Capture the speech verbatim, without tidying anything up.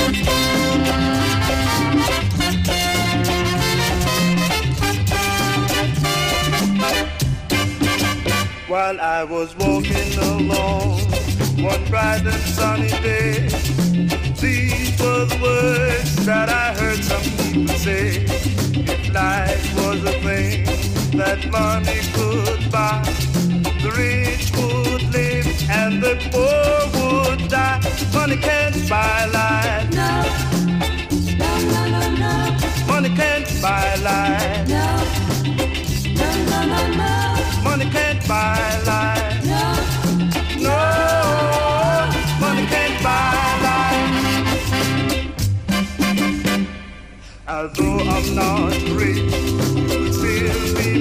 While I was walking along one bright and sunny day, these were the words that I heard some people say. If life was a thing that money could buy, the rich would live and the poor would die. Money can't buy life. No, no, no, no, no. Money can't buy life. No, no, no, no, no. Money can't buy life. No, No, money can't buy life. Although I'm not rich, still be